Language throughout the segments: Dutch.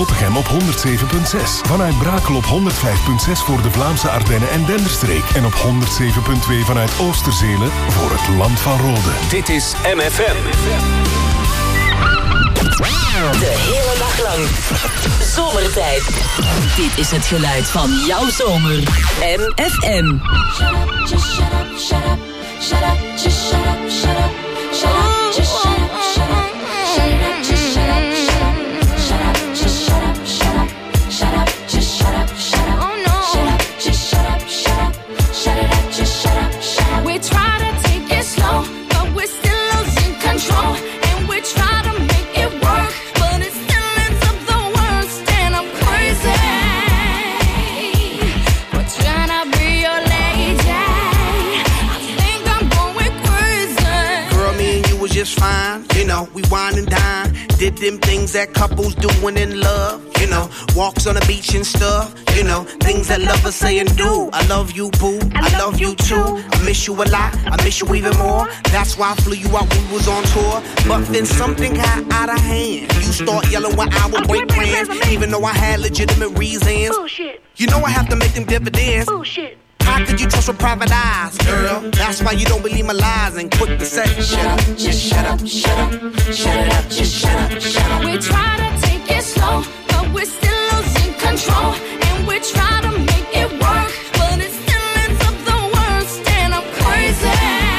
Zottegem op 107.6. Vanuit Brakel op 105.6 voor de Vlaamse Ardennen en Denderstreek. En op 107.2 vanuit Oosterzelen voor het Land van Rode. Dit is MFM. De hele dag lang. Zomertijd. Dit is het geluid van jouw zomer. MFM. Shut up, just shut up, shut up. Shut up, just shut up, shut up. Shut up, just shut up, shut up. Shut up, just shut up, shut up. Shut up, just shut up, shut up. Shut up, just shut up, shut up. Oh no. Shut up, just shut up, shut up. Shut it up, just shut up, shut up. We try to take it slow, but we're still losing control. And we try to make it work, but it still ends up the worst. And I'm crazy. We're trying to be your lady. I think I'm going crazy. Girl, me and you was just fine. You know, we wine and dine. Did them things that couples do when in love. You know, walks on the beach and stuff. You know, things that lovers say and do. I love you, boo. I love you too. I miss you a lot. I miss you even more. That's why I flew you out when we was on tour. But then something got out of hand. You start yelling when I would break plans, even though I had legitimate reasons. Bullshit. You know I have to make them dividends. Bullshit. How could you trust with private eyes, girl? That's why you don't believe my lies and quick to say, shut up, just shut up, shut up. Shut it up, just shut up, shut up. We try to take it slow, but we're still losing control. And we try to make it work, but it still ends up the worst. And I'm crazy.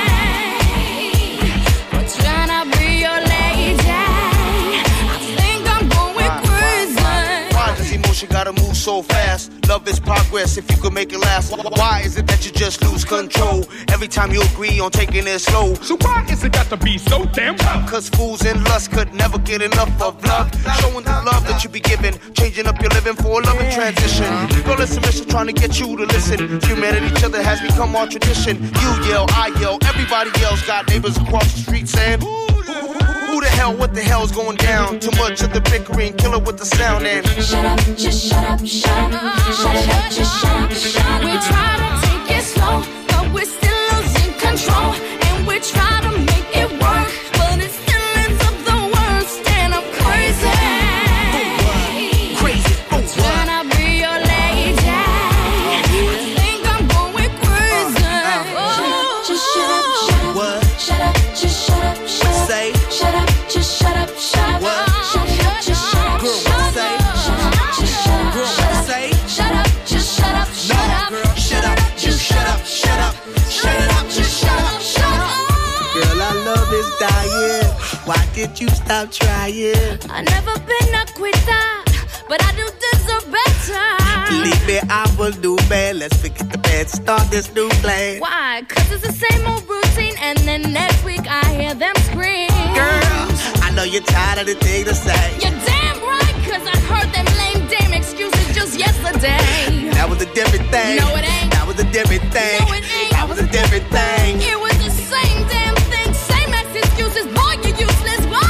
We're trying to be your lady. I think I'm going crazy. Why does emotion gotta move so fast? Love is progress if you could make it last. Why is it that you just lose control every time you agree on taking it slow? So why is it got to be so damn tough? Cause fools and lust could never get enough of love. Showing the love that you be giving, changing up your living for a loving transition. Girl, it's a mission trying to get you to listen. Humanity, each other has become our tradition. You yell, I yell, everybody else got neighbors across the street saying, who the hell, what the hell's going down? Too much of the bickering, kill it with the sound and Shut up, just shut up, shut up. Shut it up, just shut up, shut up. We try to take it slow, but we're still losing control. And we try to make it work, but it still ends up the worst. And I'm crazy. crazy. I'm trying to be your lady. I think I'm going crazy. Just shut up, shut up. What? Shut up, just shut up, shut up. Say. Shut up, just shut up, shut up. What? Shut up, just shut up, Girl, shut up. say. Shut up, just shut up, Girl, shut up. say. Shut up, just shut up, shut No, up. girl, shut up, you shut up, shut up. Shut it up, just shut up, shut up. Girl, our love is dying. Why did you stop trying? I've never been a quitter, but I do deserve better. Believe me, I will do bad. Let's forget the bad, start this new plan. Why? Cause it's the same old routine, and then next week I hear them scream. Girl, I know you're tired of the thing to say. You're damn right, cause I heard them lame damn excuses just yesterday. That was a different thing. No, it ain't. That was a different thing. No, it ain't. That was a different thing. It was the same damn thing, same ass excuses, boy, you're useless, whoa!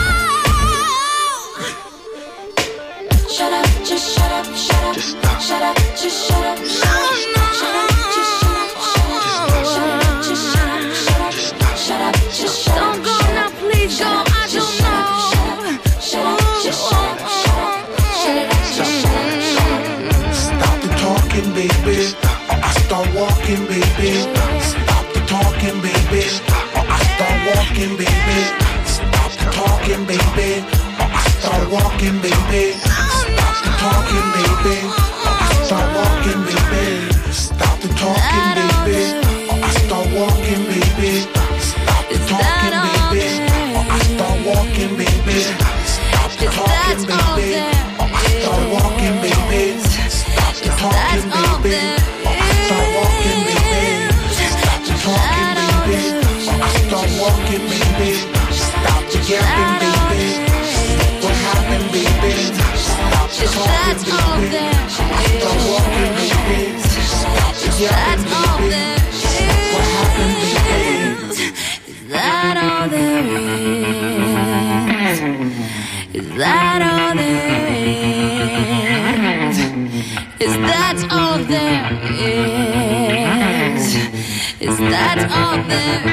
Shut up, just shut up, shut up. Just stop. Shut up, just shut up, shut up. Shut up, just shut up, shut up. Shut up, just shut up, shut up. Shut up, just shut up. Don't go now, please go, I don't know. Shut up, just shut up, shut up. Shut it up, just shut up. Stop the talking, baby, or I start walking, baby. Stop the talking, baby, or I start walking, baby. Stop the talking, baby, or I start walking, baby. Stop the talking, baby, or I start walking, baby. Stop the talking, baby, or I start walking, baby. Stop the talking, baby, or I start walking, baby. Stop the talking, baby, or I start walking, baby. Stop the talking, baby, or I start walking, baby. Stop the talking, baby, or I start walking, baby. Stop the yapping, baby. What happened, baby? Stop the talking, baby, or I start walking, baby. Stop the yapping, baby. What happened, baby? Is that all there is? Is that all there is? Is that all there is? Is that all there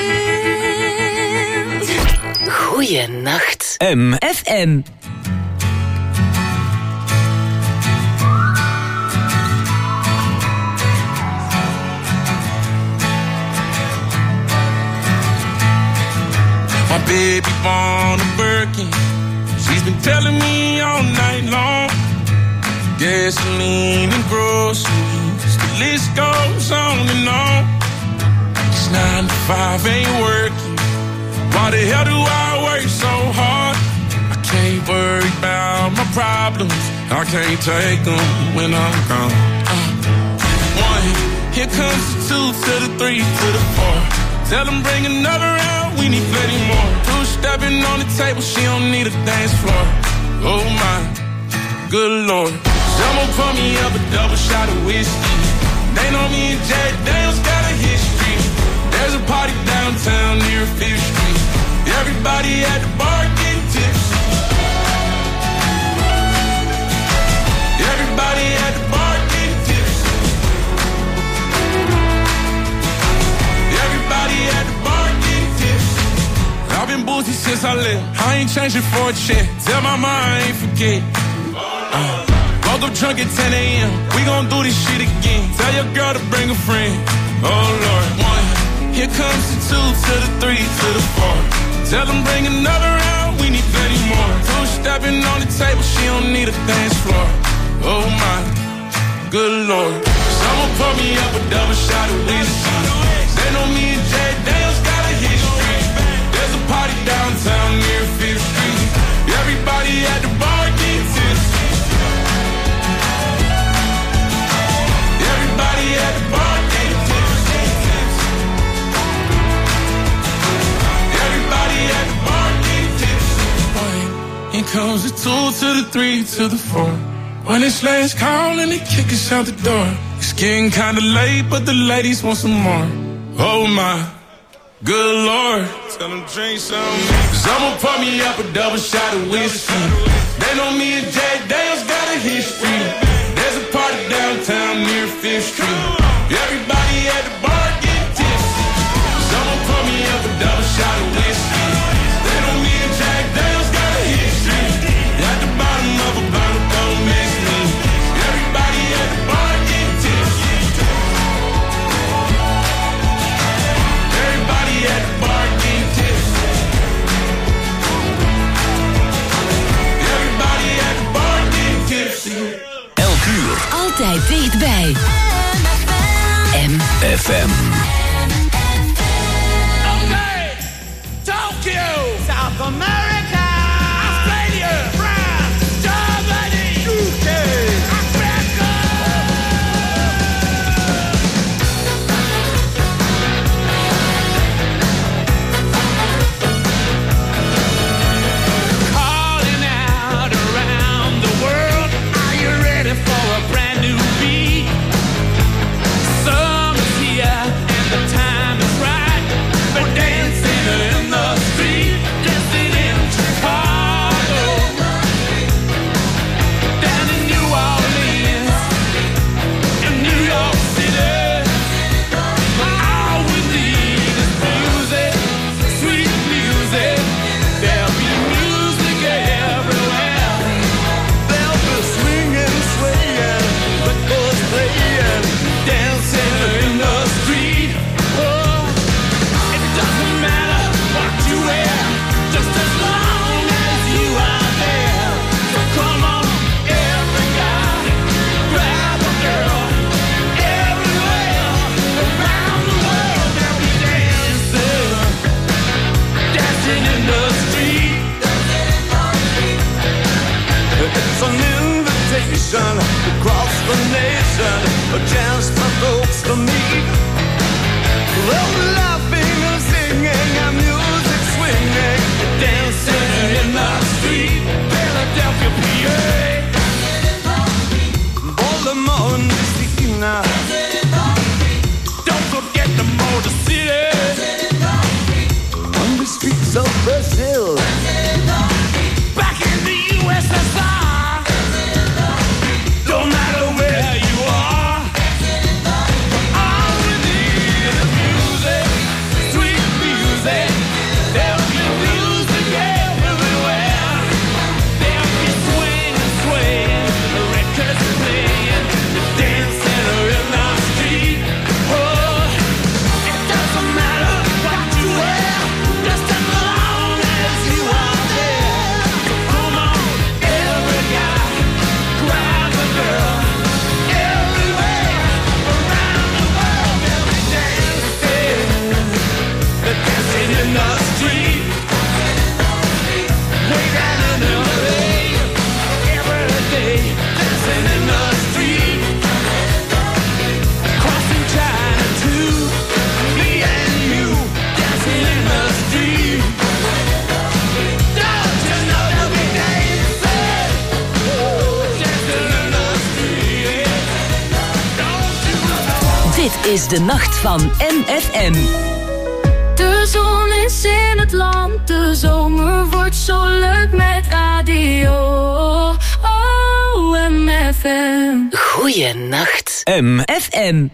is? Goeienacht. MFM. baby born a Birkin. She's been telling me all night long. Gasoline and groceries, the list goes on and on. It's 9 to 5, ain't working. Why the hell do I work so hard? I can't worry about my problems. I can't take them when I'm gone. 1, here comes the 2 to the 3 to the 4. Tell them bring another round, we need plenty more. 2 stepping on the table, she don't need a dance floor. Oh my, good Lord. Someone pour me up a double shot of whiskey. They know me and Jay Daniels got a history. There's a party downtown near 5th Street. Everybody at the bar getting tipsy. Everybody at the bar getting tipsy. Everybody at the bar getting tipsy. I've been boozy since I left. I ain't changing for a check. Tell my mom I ain't forget. Woke up drunk at 10 a.m. We gon' do this shit again. Tell your girl to bring a friend. Oh Lord. 1, here comes the 2 to the 3 to the 4. Tell them bring another round, we need plenty more. 2 stepping on the table, she don't need a dance floor. Oh my, good Lord. Someone pour me up a double shot of whiskey. They know me and Jay Daniels got a history. There's a party downtown near 5th Street. Everybody at the bar getting tipsy. Everybody at the bar getting tipsy. Everybody at the bar getting tipsy. Here comes the 2 to the 3 to the 4. When it's last call and they kick us out the door. It's getting kinda late, but the ladies want some more. Oh my, good Lord. Tell them drink some. Someone pour me up a double shot of whiskey. They know me and Jay Daniels got a history. There's a party downtown near 5th Street. Everybody at the bar getting tipsy. Someone pour me up a double shot of whiskey. They know me and Jack Daniels got a history. At the bottom of a bottle, don't miss me. Everybody at the bar getting tipsy. Everybody at the bar getting tipsy. Everybody at the bar getting tipsy. Elk uur. Altijd dichtbij. MFM. Okay, Tokyo, South America, Australia, France, Germany, UK, Africa. Calling out around the world, are you ready for a brand new beat? Summer's here and the is de nacht van MFM. De zon is in het land, de zomer wordt zo leuk met radio. Oh, MFM. Goeienacht. MFM.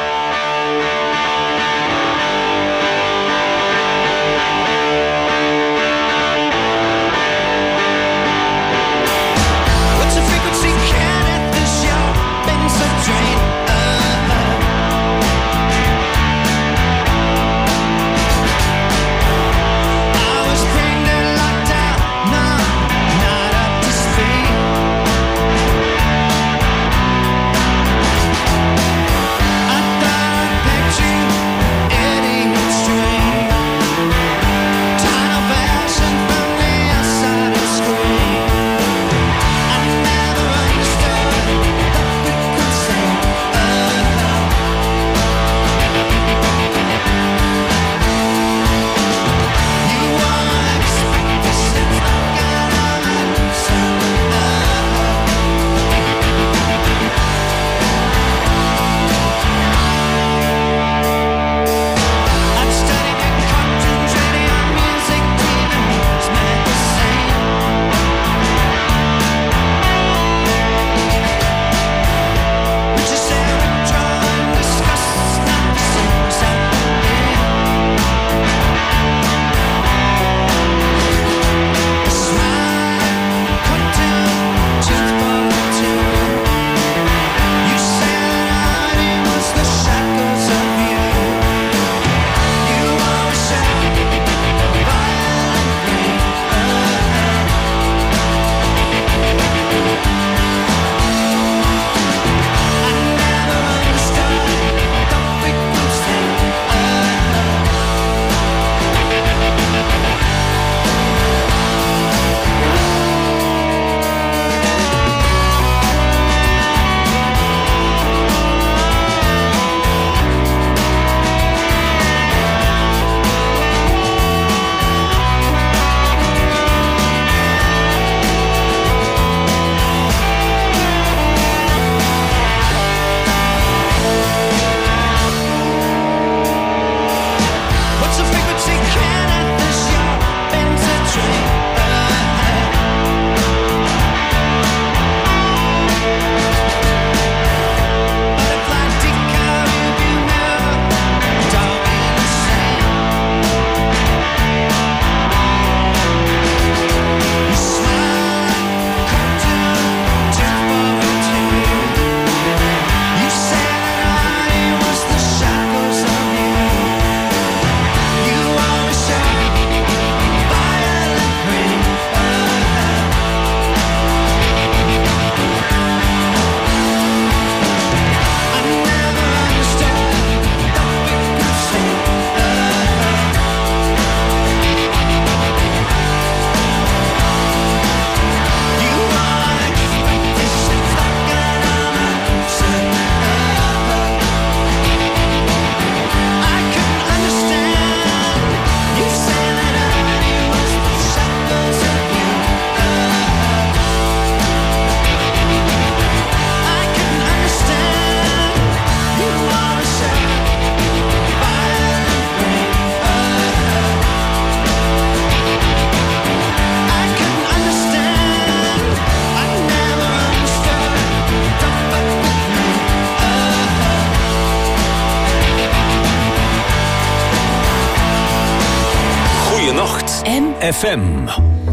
FM.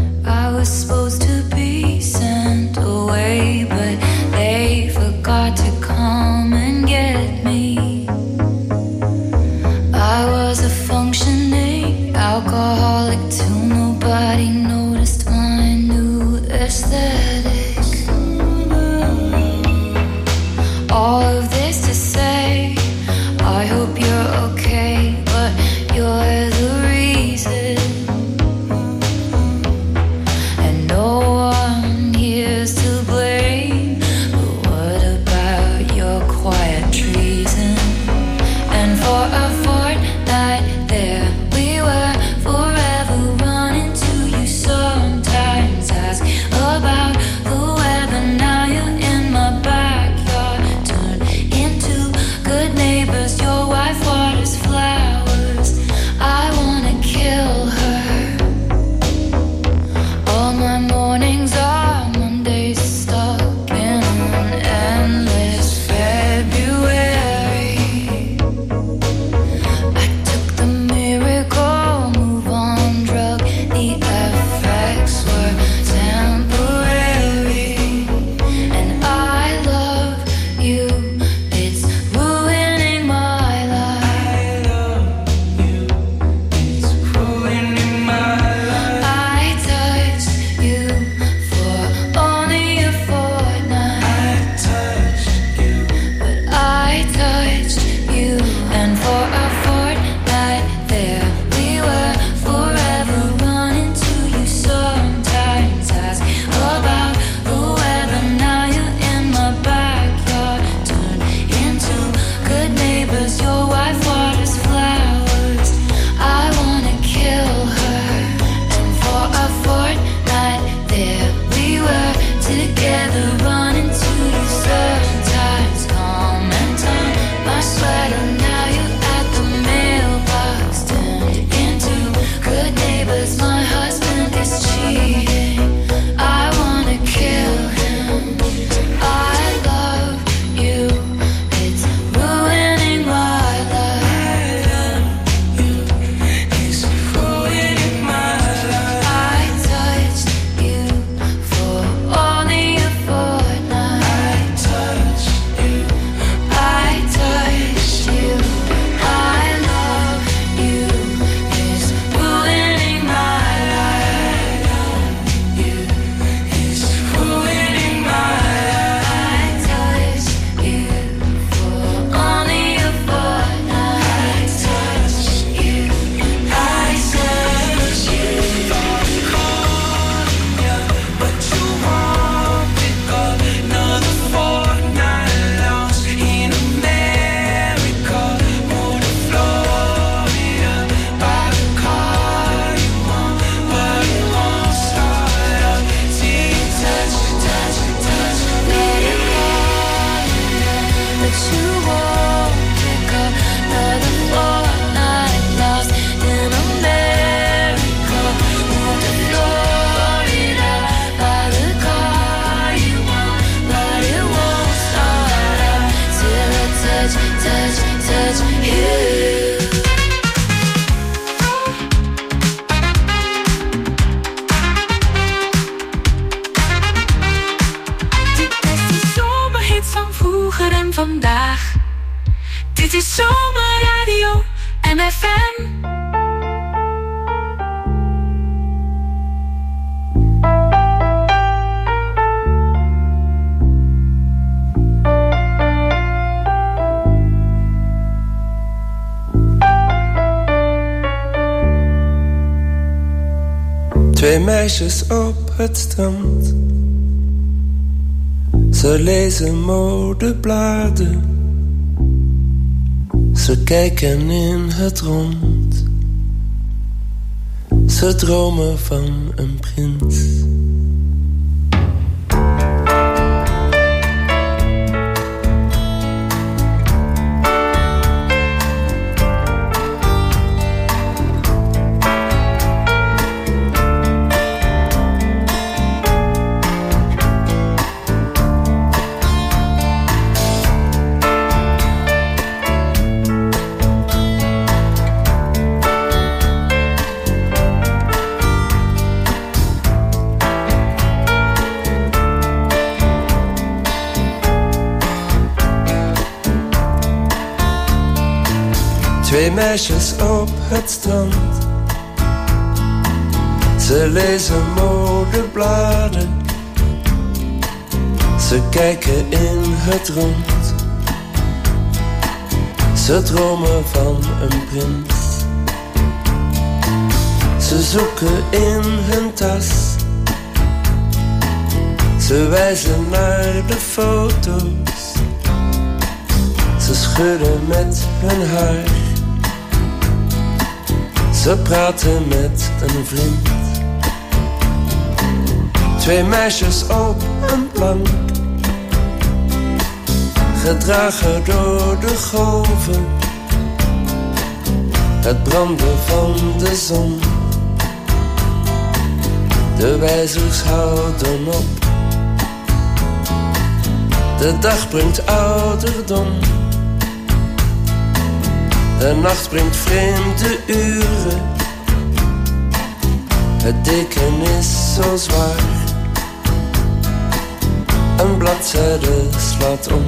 I was supposed to be sent away, but they forgot to come and get me. I was a functioning alcoholic till nobody noticed my new aesthetic. All of this to say, I hope you're okay, but you're the reason. And vandaag. Dit is Zomerradio MFM. Twee meisjes op het strand. Ze lezen modebladen. Ze kijken in het rond. Ze dromen van een prins. Twee meisjes op het strand. Ze lezen modebladen. Ze kijken in het rond. Ze dromen van een prins. Ze zoeken in hun tas. Ze wijzen naar de foto's. Ze schudden met hun haar. Ze praten met een vriend. Twee meisjes op een plank. Gedragen door de golven. Het branden van de zon. De wijzers houden op. De dag brengt ouderdom. De nacht brengt vreemde uren. Het deken is zo zwaar. Een bladzijde slaat om.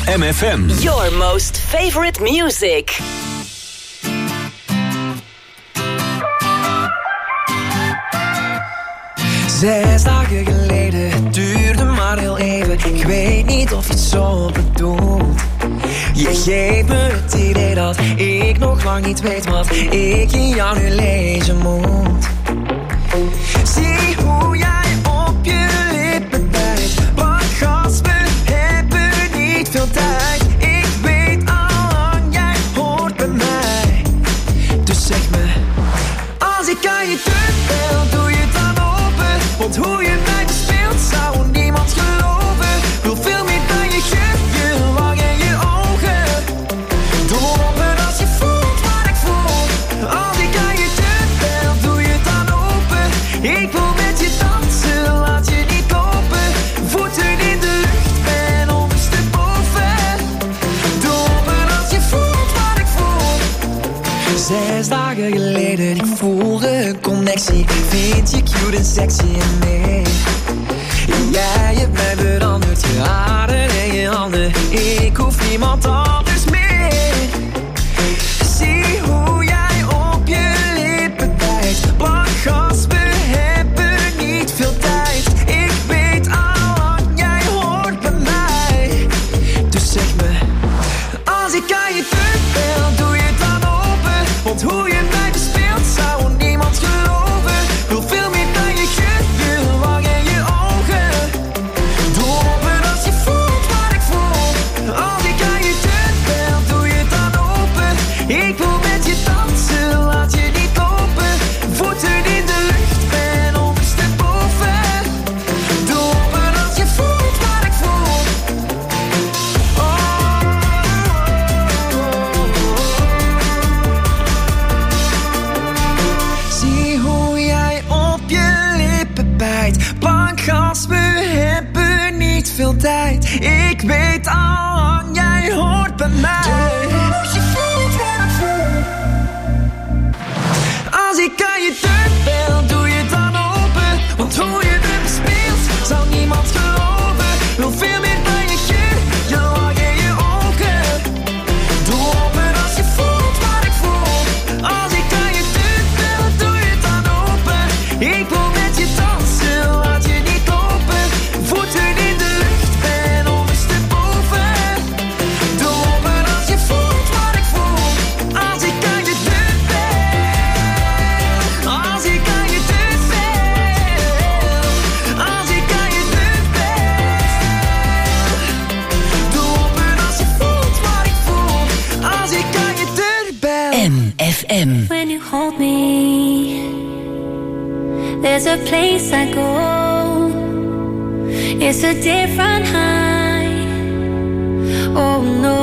MFM. Your most favorite music. 6 dagen geleden, het duurde maar heel even. Ik weet niet of je het zo bedoelt. Je geeft me het idee dat ik nog lang niet weet wat ik in jou nu lezen moet. Zie hoe jij op je lippen bijt. Wat gas, we hebben niet veel tijd. Ik weet al lang, jij hoort bij mij. Dus zeg me, als ik aan je deur bel, doe je het dan open. Want hoe je mij bespeelt, zou niemand geloven. Wil veel meer dan je geeft, je wang en je ogen. Doe open als je voelt wat ik voel. Als ik aan je deur bel, doe je het dan open. Ik wil met je dansen, laat je niet kopen. Voeten in de lucht, ben ondersteboven. Doe open als je voelt wat ik voel. 6 dagen geleden, ik voelde een connectie. Vind je cute en sexy en nee. Jij hebt mij veranderd, je haren en je handen. Ik hoef niemand anders meer. Zie hoe jij op je lippen bijt. Blank gas, we hebben niet veel tijd. Ik weet al lang, jij hoort bij mij. Dus zeg me, als ik aan je deur bel, doe je het dan open. Want hoe je mij bespeelt, zou niemand geloven. Wil veel meer dan je geeft, je wang en je ogen. Doe open als je voelt wat ik voel. Als ik aan je deur bel, doe je het dan open. Ik wil met je dansen, laat je niet lopen. Voeten in de lucht, ben ondersteboven. Doe open als je voelt wat ik voel. Zie hoe jij op je lippen bijt. Blank gas, we hebben niet veel tijd. Ik weet al lang, jij hoort bij mij. Als je voelt wat ik voel. Als ik aan je deur bel, doe je het dan open. Want hoe je me bespeelt, zou niemand geloven. Wil veel meer dan je geeft, je lach en je ogen. Doe open als je voelt wat ik voel. Als ik aan je deur bel, doe je het dan open. Ik wil met je dansen, laat je niet lopen. Voeten in de lucht, ben ondersteboven. Doe open als je voelt wat ik voel. Als ik aan je deur bel. Als ik aan je deur bel. Als ik aan je deur bel. Doe open als je voelt wat ik voel. Als ik aan je deur bel. MFM. When you hold me, there's a place I go. It's a different high. Oh no.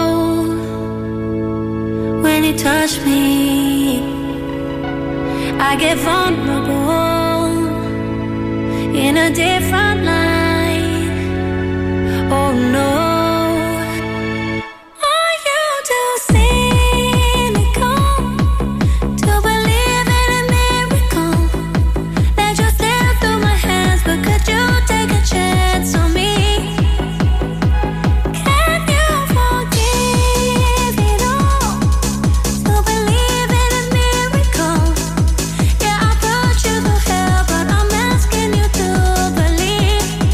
When you touch me, I get vulnerable in a different light. Oh no. Are you too cynical to believe in a miracle that just slipped through my hands? But could you take a chance on me? Can you forgive it all? To believe in a miracle. Yeah, I put you through hell, but I'm asking you to believe.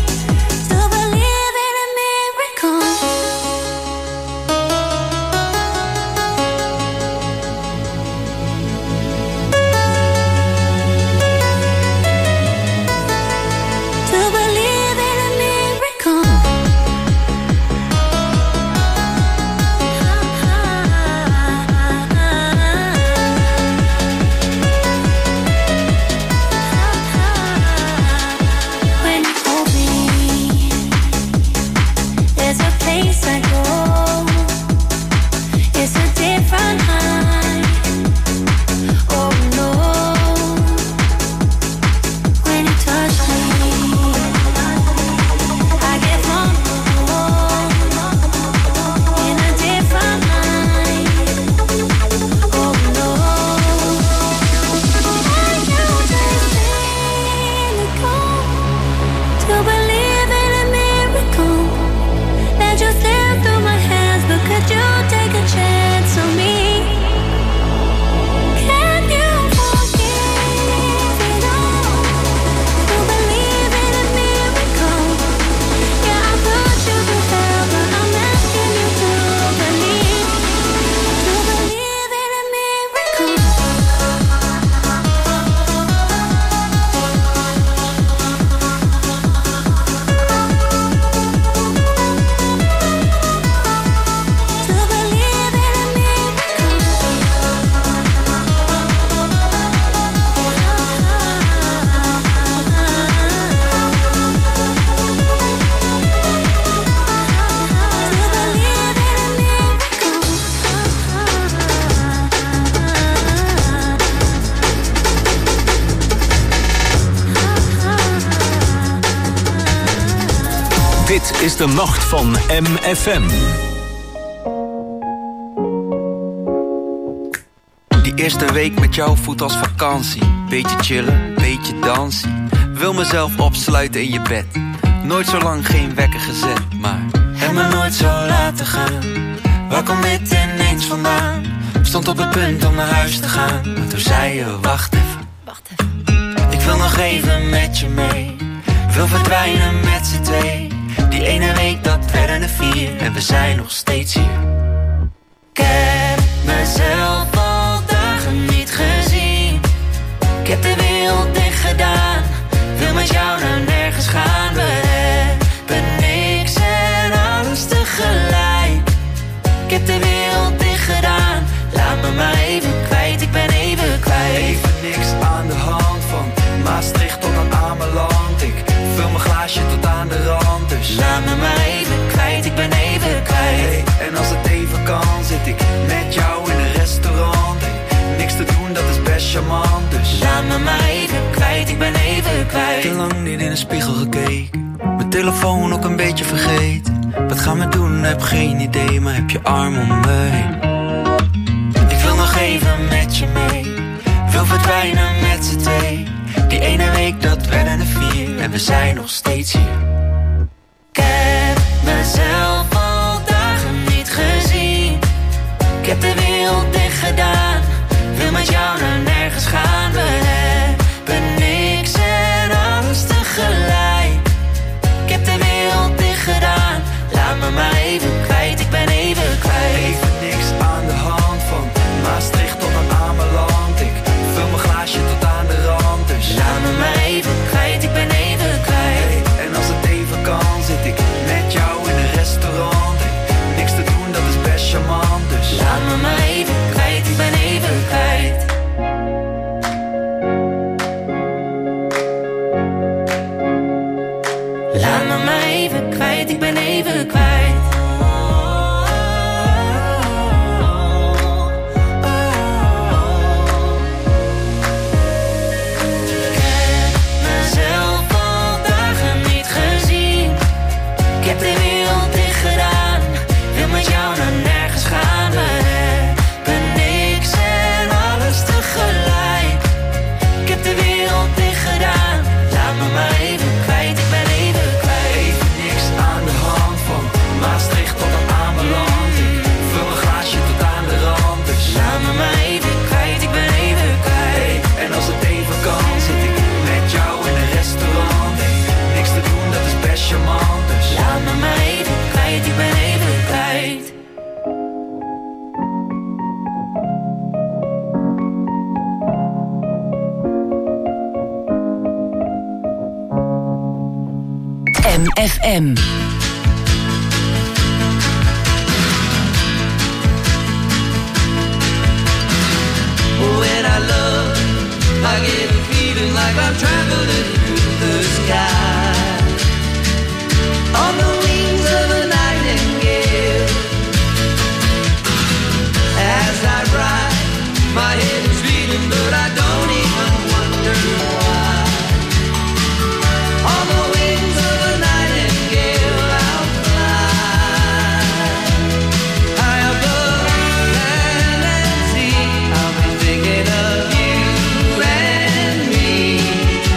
Dit is de nacht van MFM. Die eerste week met jou voelt als vakantie. Beetje chillen, beetje dansen. Wil mezelf opsluiten in je bed. Nooit zo lang geen wekker gezet, maar heb me nooit zo laten gaan. Waar komt dit ineens vandaan? Stond op het punt om naar huis te gaan, maar toen zei je wacht even. Ik wil nog even met je mee. Wil verdwijnen met z'n twee. Die ene week dat werden er 4 en we zijn nog steeds hier. Ik heb mezelf al dagen niet gezien. Ik heb de wereld dicht gedaan. Wil met jou naar nergens gaan. We hebben niks en alles tegelijk. Ik heb de wereld dicht gedaan. Laat me maar even kwijt, ik ben even kwijt. Even niks aan de hand van Maastricht tot aan Ameland. Ik vul mijn glaasje tot aan de rand, dus laat me maar even kwijt, ik ben even kwijt. Hey, en als het even kan, zit ik met jou in een restaurant. Hey, niks te doen, dat is best charmant, dus laat me maar even kwijt, ik ben even kwijt. Te lang niet in de spiegel gekeken, mijn telefoon ook een beetje vergeten. Wat gaan we doen, heb geen idee, maar heb je arm om me heen. Ik wil nog even met je mee. Wil verdwijnen met z'n twee. Die ene week dat werden er 4 en we zijn nog steeds hier. Ik heb mezelf al dagen niet gezien. Ik heb de wereld dicht gedaan. Wil met jou naar nergens gaan. We hebben niks en alles tegelijk. Ik heb de wereld dicht gedaan. Laat me maar even kwijt, ik ben even kwijt. Even niks aan de hand van Maastricht tot aan Ameland. Ik vul mijn glaasje tot aan de rand, dus laat me maar even kwijt, ik ben even kwijt. Hey, en als het even kan, zit ik met jou in een restaurant. Hey, niks te doen, dat is best charmant, dus laat me maar even kwijt, ik ben even kwijt. Laat me maar even kwijt, ik ben even kwijt. Ik heb de wereld dicht gedaan. Wil met jou naar nergens gaan. We hebben niks en alles tegelijk. Ik heb de wereld dicht gedaan. Laat me maar even kwijt, ik ben even kwijt. Even niks aan de hand van Maastricht tot aan Ameland. Ik vul mijn glaasje tot aan de rand, dus laat me maar even kwijt, ik ben even kwijt. Hey, en als het even kan, zit ik met jou in een restaurant. Hey, niks te doen, dat is best charmant, dus laat me maar even kwijt, ik ben even kwijt. MFM. When I love, I get a feeling like I'm traveling through the sky. On the wings of a nightingale. As I ride, my head is reeling, but I don't even wonder why. On the wings of a nightingale, I'll fly. High above land and sea, I'll be thinking of you and me.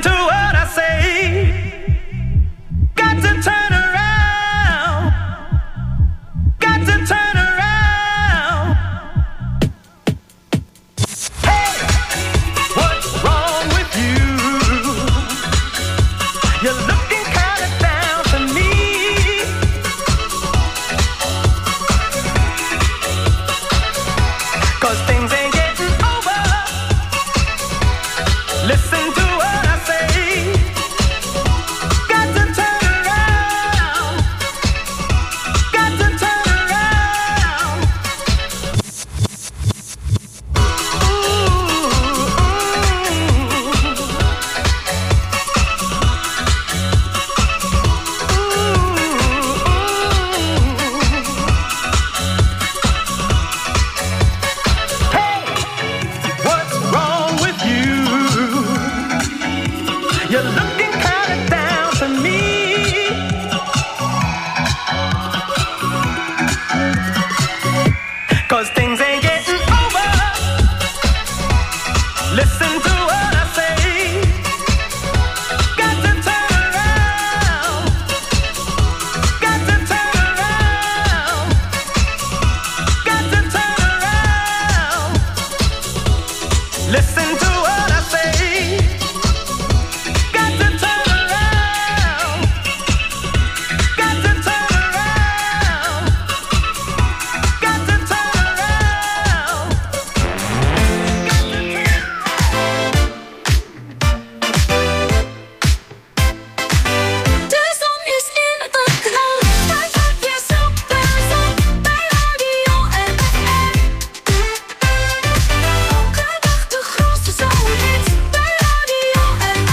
to what I say. Got to turn around. Got to turn around. Hey, what's wrong with you? You're looking kind of down to me. 'Cause things ain't getting over. Listen to what I say. Got to turn around. Got to turn around. Hey, what's wrong with you? You're looking kind of down to me. 'Cause things ain't getting over. Listen to what I say. Got to turn around. Got to turn around. Got to turn around. Listen to what I say. Got to turn around. Got to turn around. Got to turn around. De zon is in het knal. Daar gaat je superzon bij Radio FM. Elke dag de grootste zomerhit bij Radio FM.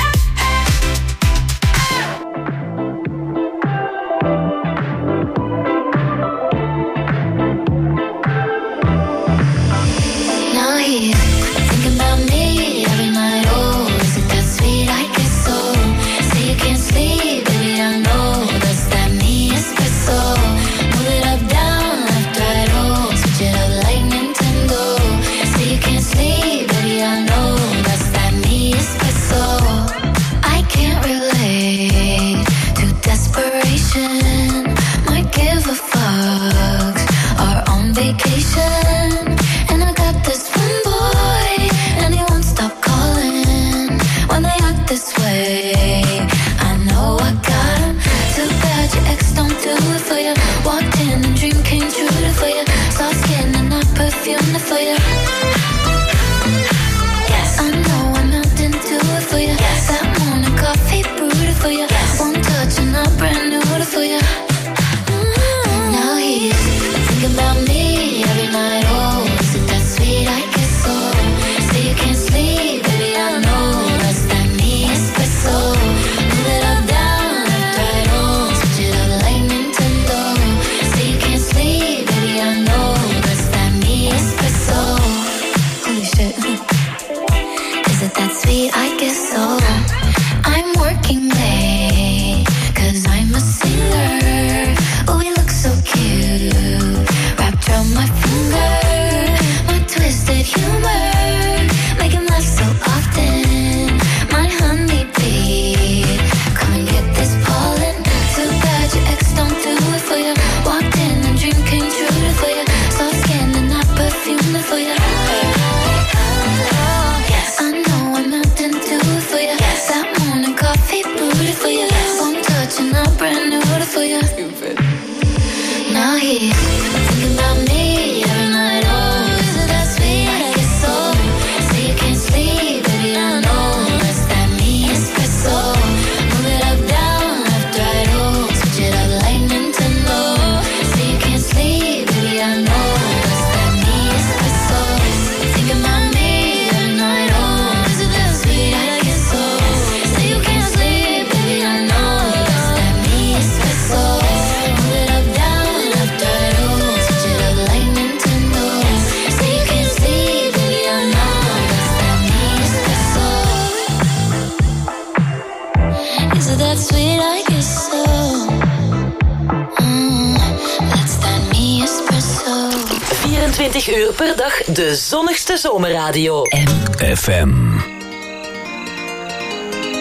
Now here, thinking about me every night. Oh, is it that sweet? I guess so. Say you can't sleep, baby, I know that's that me espresso. Move it up, down, left, right, oh, switch it up like Nintendo. Say you can't sleep, baby, I know that's that me espresso. I can't relate to desperation. Might give a fuck. Are on vacation, and I got this one boy, and he won't stop calling when they act this way. I know I got him. Too bad your ex don't do it for you. Walked in and dream came true for you. Soft skin and I perfumed it for you. Yes, I know I melted into it for you. Yes, that morning coffee brewed it for you. Yes, one touch and I brand new it for you. Now he's thinking about me every night. Oh, is it that sweet? I guess so. Say you can't sleep, baby, I know that's that me espresso. Move it up, down, left, right, oh, switch it up like Nintendo. Say you can't sleep, baby, I know that's that me espresso. Holy shit. Is it that sweet? I guess so. I'm working late, 'cause I'm a singer. Oh, we look so cute, wrapped around my finger. My twisted humor, make him laugh so often. My honeybee, come and get this pollen. Too bad your ex don't do it for you. Walked in and dream came true for you. Soft skin and I perfumed it for you. Yes, I know I'm not into it for you. Yes, that morning coffee brewed it for you. One touch and I brand new it for you. Now he's thinking about me every night. Oh, is it that sweet? I guess so. Say you can't sleep, baby, I know that's that me espresso. Move it up, down, left, right, oh, switch it up like Nintendo. Say you can't sleep, baby, I know that's that me espresso. Thinking about me every night. Oh, is it that sweet? I guess so. Say you can't sleep, baby, I know that's that me espresso. Move it up, down, left, right, oh, switch it up like Nintendo. Say you can't sleep, baby, I know that's that me espresso. Is it that sweet? I guess so. That's that me espresso. 24 uur per dag de zonnigste zomerradio. FM.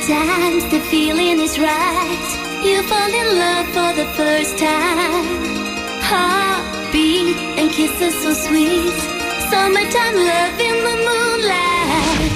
Sometimes the feeling is right. You fall in love for the first time. Heartbeat and kisses so sweet. Summertime love in the moonlight.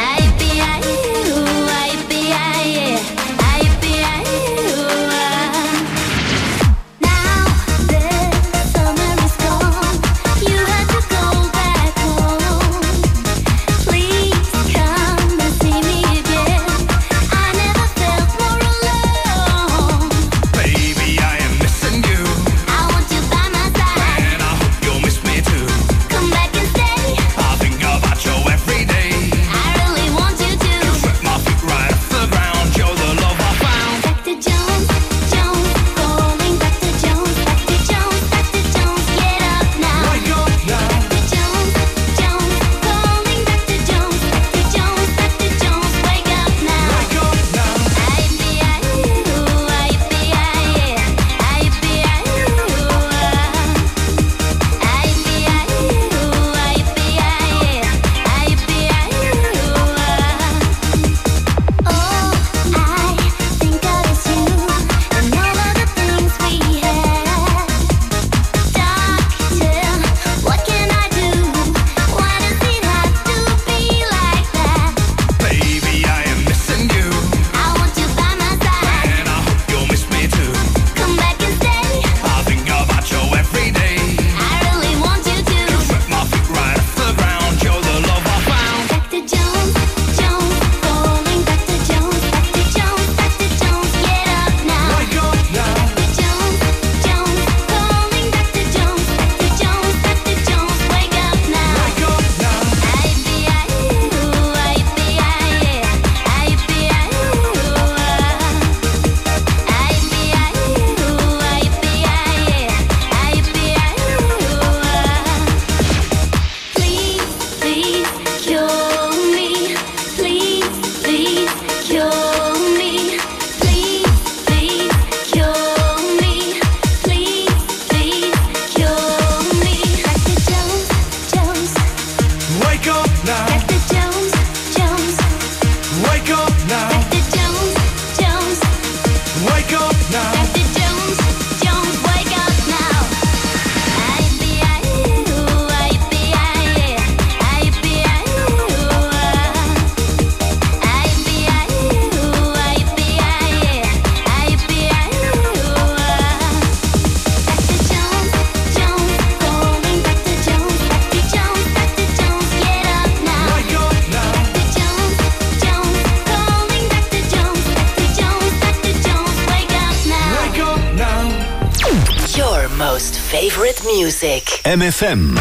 Favorite music. MFM.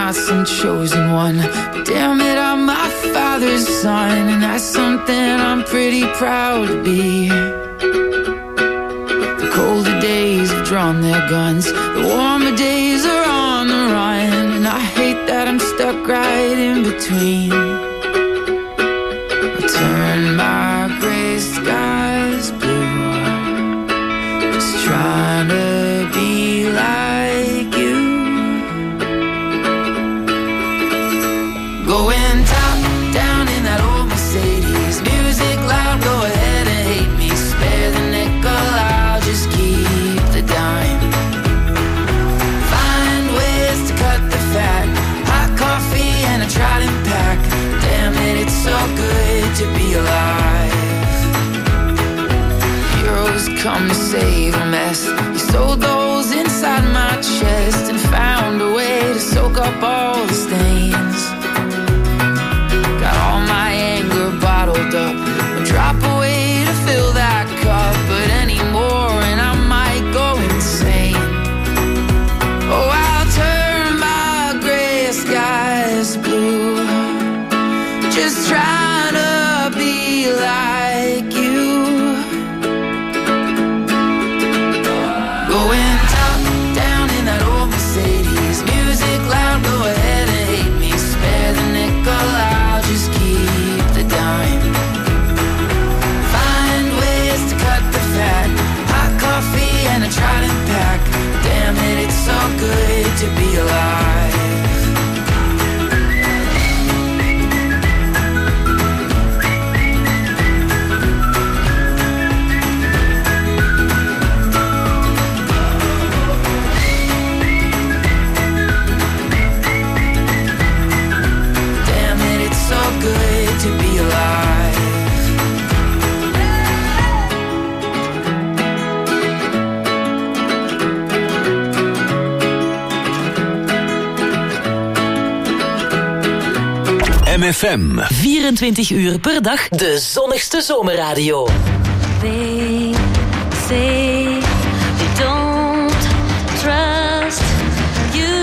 not some chosen one, but damn it, I'm my father's son, and that's something I'm pretty proud to be. The colder days have drawn their guns, the warmer days are on the run, and I hate that I'm stuck right in between. I turn my gray skies blue, just trying to be like you. Going top down in that old Mercedes, music loud, go ahead and hate me. Spare the nickel, I'll just keep the dime. Find ways to cut the fat, hot coffee and a trident pack. Damn it, it's so good to be alive. Heroes come to save a mess. You stole those inside my chest and found a way to soak up all the stains. Got all my anger bottled up, but drop away to fill that cup. But anymore and I might go insane. Oh, I'll turn my gray skies blue, just trying to be like you. Going top down in that old Mercedes, music loud, go ahead and hate me. Spare the nickel, I'll just keep the dime. Find ways to cut the fat, hot coffee and a trident pack. Damn it, it's so good to be alive. Good to be alive. MFM. 24 uur per dag de zonnigste zomerradio. They say they don't trust you.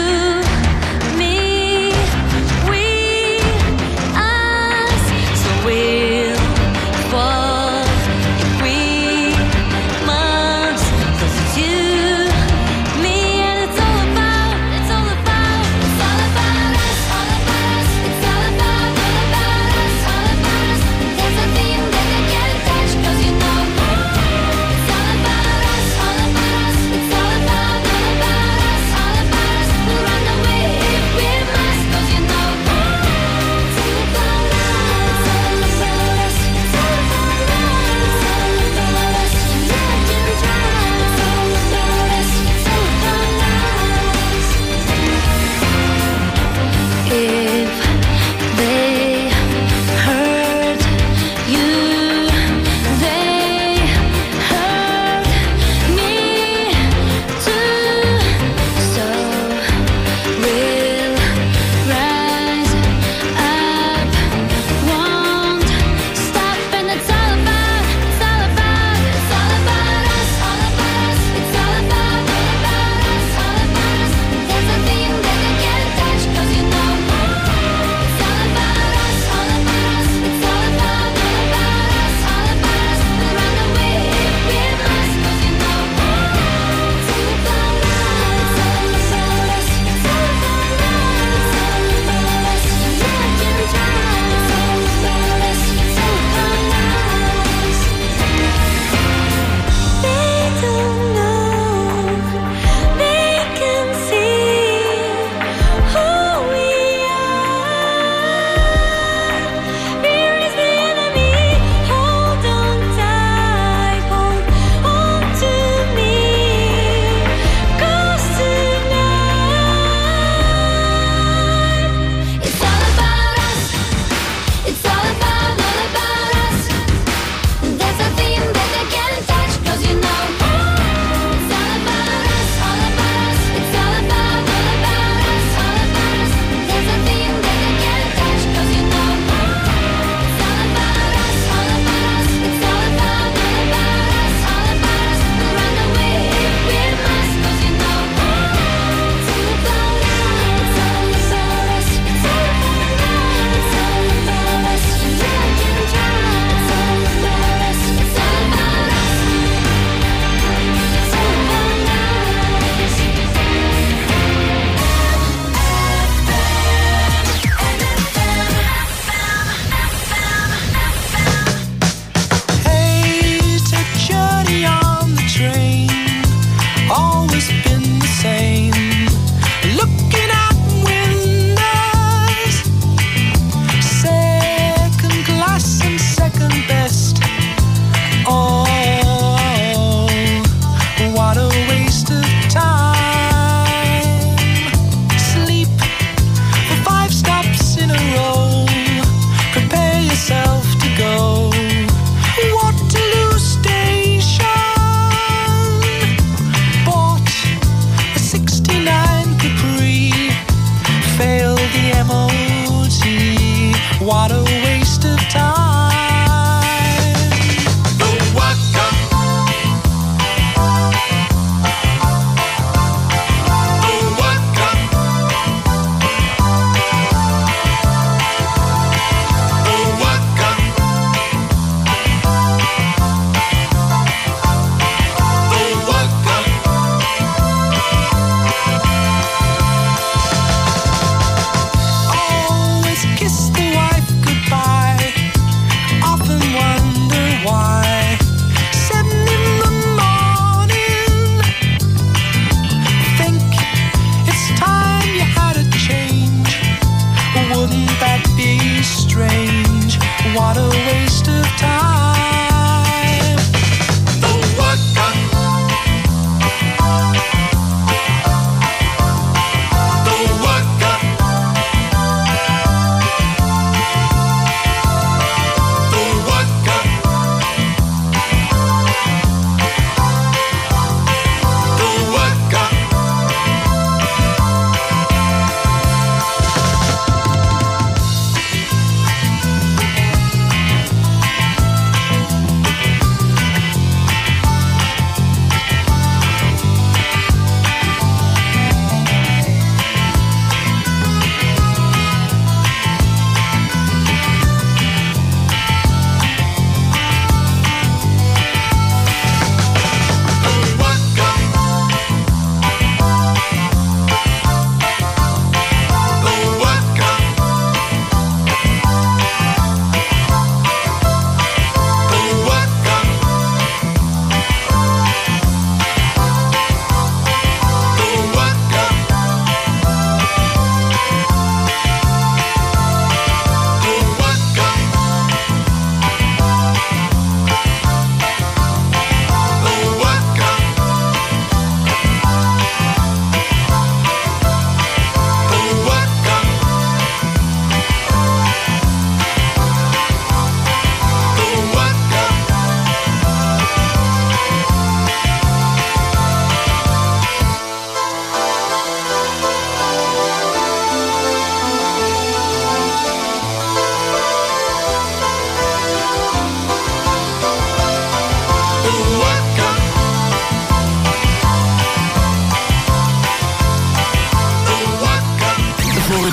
It's all about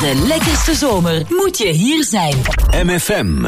de lekkerste zomer moet je hier zijn. MFM.